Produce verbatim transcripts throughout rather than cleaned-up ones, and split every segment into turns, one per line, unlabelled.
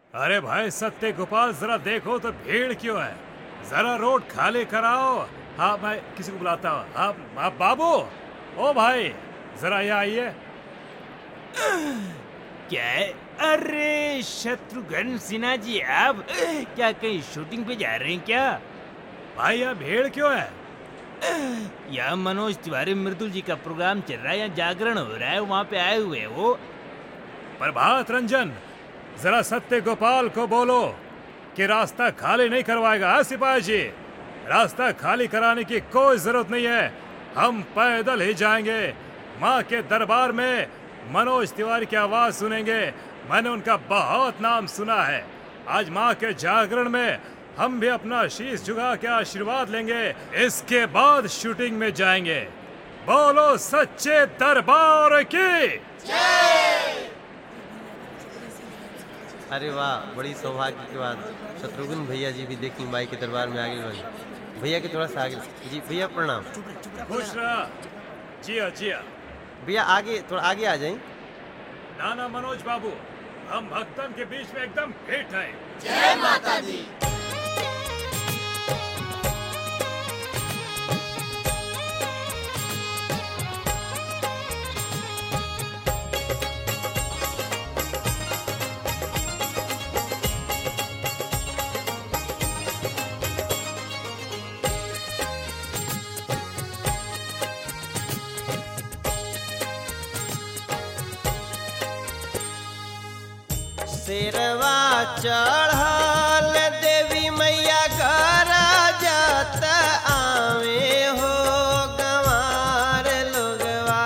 अरे भाई सत्य गोपाल, जरा देखो तो भीड़ क्यों है। जरा रोड खाली कराओ। हाँ, मैं किसी को बुलाता हूँ। हाँ, हाँ बाबू, ओ भाई जरा यहाँ आइए।
क्या है? अरे शत्रुघ्न सिन्हा जी, आप क्या कहीं शूटिंग पे जा रहे हैं क्या?
भाई यहाँ भीड़ क्यों है?
यहाँ मनोज तिवारी मृदुल जी का प्रोग्राम चल रहा है, यहाँ जागरण हो रहा है, वहाँ पे आए हुए वो।
प्रभात रंजन, जरा सत्य गोपाल को बोलो कि रास्ता खाली नहीं करवाएगा। हाँ सिपाही जी, रास्ता खाली कराने की कोई जरूरत नहीं है, हम पैदल ही जाएंगे। माँ के दरबार में मनोज तिवारी की आवाज सुनेंगे। मैंने उनका बहुत नाम सुना है। आज माँ के जागरण में हम भी अपना शीश झुका के आशीर्वाद लेंगे, इसके बाद शूटिंग में जाएंगे। बोलो सच्चे दरबार की
जय।
अरे वाह, बड़ी सौभाग्य की बात। शत्रुघ्न भैया जी भी देखी माई के दरबार में आगे बढ़े। भैया के थोड़ा सा आगे। जी भैया प्रणाम।
खुश रहा। जिया जिया।
भैया आगे, थोड़ा आगे आ जाएं।
नाना मनोज बाबू, हम भक्तन के बीच में एकदम फिट हैं।
जय माता दी।
शेरवा चढ़ल देवी मैया घर जात आवे हो गंवार लोगवा।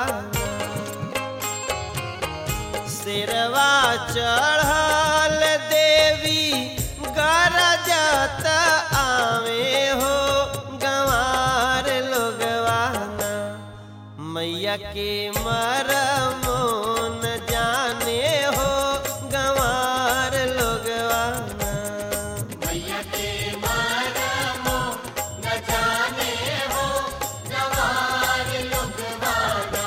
शेरवा चढ़ल देवी घर जात आवे हो गंवार लोगवा। मैया के मरमो न जाने हो गंवार लोगवा।
मैया के मरमो न जाने हो गंवार लोगवाना।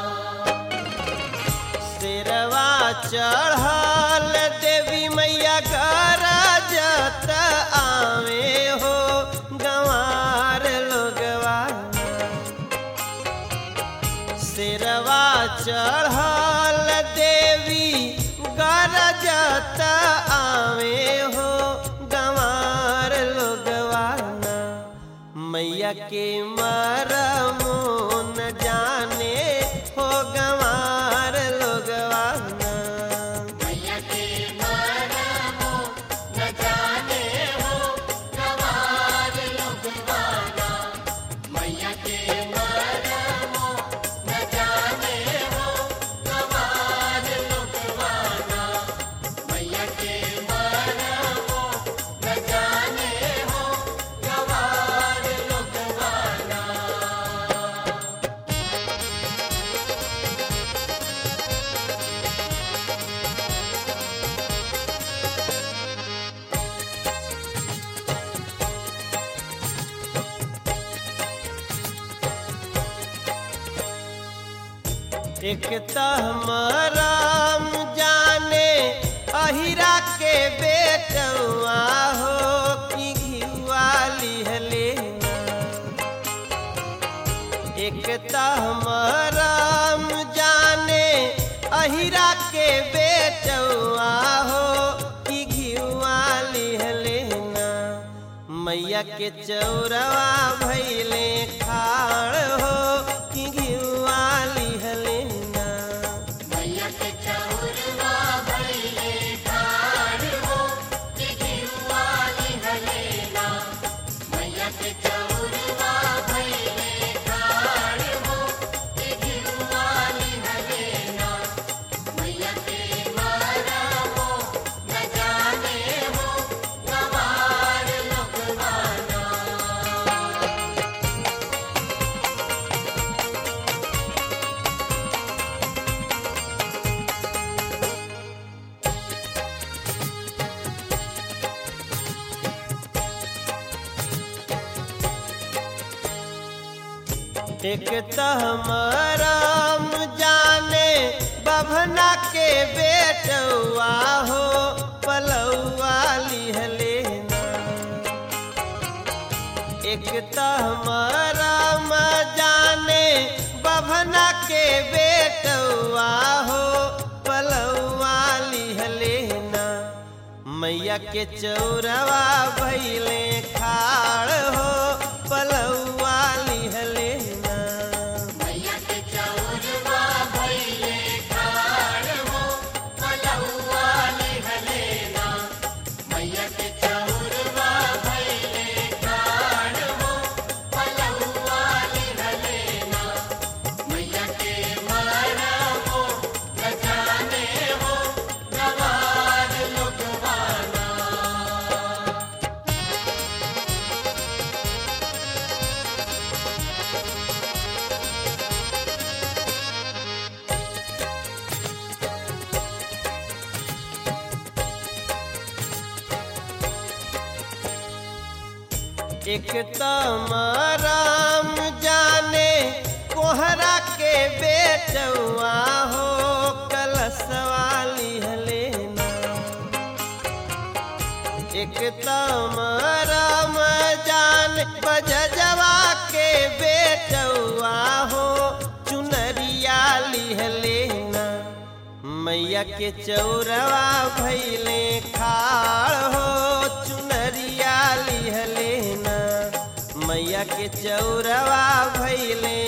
शेरवा चढ़ल देवी मैया घर जात आवे हो गंवार लोगवा। शेरवा चढ़ल देवी घर जात आवे हो गंवार लोगवाना। मैया के मरमो न जाने हो गंवार लोगवाना।
मैया के मरमो न जाने हो गंवार लोगवाना। मैया के मरमो न जाने हो गंवार लोगवाना। मैया के मरमो न जाने हो गंवार लोगवाना।
एक तहमराम जाने अहिरा के बेटवा हो कि घिवा लिहले। एक तहमराम जाने अहिरा के बेटवा हो कि घिवा लिहले ना। मैया के चौरवा भैले खाड़ हो कि घिवा लिहले ना।
मैया के चौरवा भइले ठाड़ हो कि घिउवा लिहलेना। मैया के चौरवा भइले ठाड़ हो कि घिउवा लिहलेना। मैया के मरमो न जाने हो गंवार लोगवाना।
एक तहमराम जाने बभना के बेटवा हो पलऊ एक तहमरा म जाने बभना के बेटवा हो पलवा लिहले ना मैया के चौरवा भैले खाड़ हो पलवा लिहले ना
मैया के चौरवा भइले ठाड़ हो पलौआ लिहले ना मैया के चौरवा भइले ठाड़ हो पलौआ लिहले ना मैया के मरमो न जाने हो गवार लोगवाना
एक तमराम जाने कोहरा के बेटवा हो कलसवा लिहले ना एक तमराम जाने बजजवा के बेटवा हो चुनरिया लिहले ना मैया के चौरवा भैले खाड़ हो चुनरिया लिहले ना मैया के चौरवा भैले